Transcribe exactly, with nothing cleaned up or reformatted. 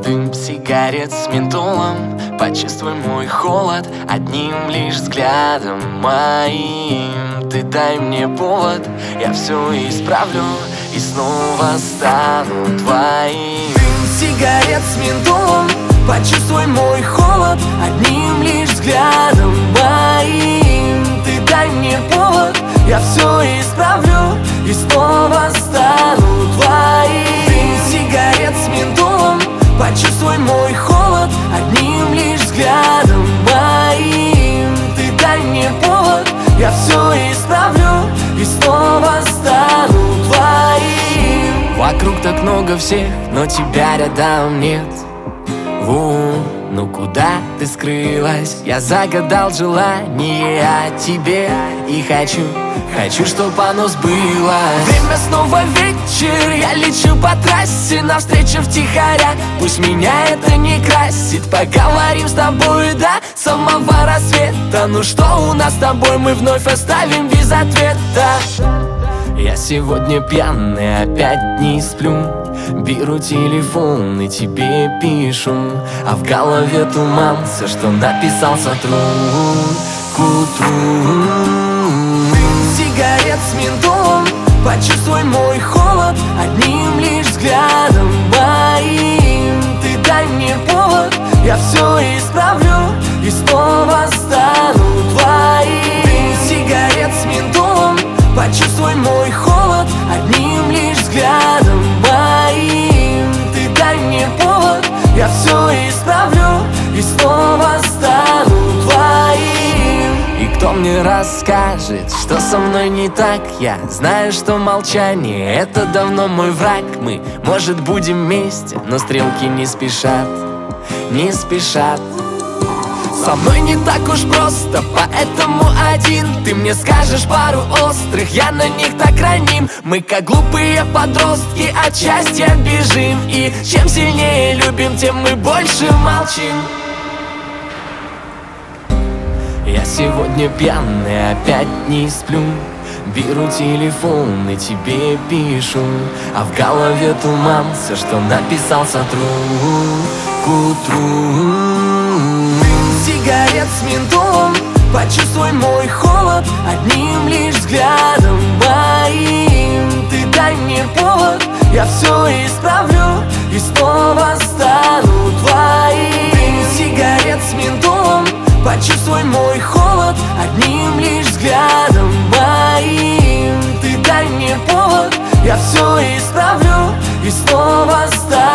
дым сигарет с ментолом. Почувствуй мой холод одним лишь взглядом моим. Ты дай мне повод, я все исправлю и снова стану твоим. Дым сигарет с ментолом. Почувствуй мой холод одним лишь взглядом моим. Ты дай мне повод, я все исправлю и снова стану твоим. Дым сигарет с ментолом. Почувствуй мой холод одним лишь взглядом моим. Ты дай мне повод, я все исправлю и снова стану твоим. Вокруг так много всех, но тебя рядом нет. Ву, ну куда ты скрылась? Я загадал желание о тебе и хочу, хочу, чтоб оно сбылось. Время снова вечер, я лечу по трассе навстречу втихаря. Пусть меня это не красит, поговорим с тобой до самого рассвета. Ну что у нас с тобой, мы вновь оставим без ответа. Я сегодня пьяный, опять не сплю. Беру телефон и тебе пишу, а в голове туман, все, что написал, сотру к утру. Дым сигарет с ментолом. Почувствуй мой холод одним лишь взглядом моим. Ты дай мне повод, я все исправлю и снова стану твоим. Дым сигарет с ментолом. Почувствуй мой холод одним лишь взглядом моим. Ты дай мне повод, я все исправлю и снова стану твоим. И кто мне расскажет, что со мной не так? Я знаю, что молчание — это давно мой враг. Мы, может, будем вместе, но стрелки не спешат, не спешат. Со мной не так уж просто, поэтому один. Ты мне скажешь пару острых, я на них так раним. Мы как глупые подростки от счастья бежим. И чем сильнее любим, тем мы больше молчим. Я сегодня пьяный, опять не сплю. Беру телефон и тебе пишу, а в голове туман, все, что написал, сотру к утру. Сигарет с ментолом. Почувствуй мой холод одним лишь взглядом моим. Ты дай мне повод, я все исправлю и снова стану твоим. Дым сигарет с ментолом. Почувствуй мой холод одним лишь взглядом моим. Ты дай мне повод, я все исправлю и снова стану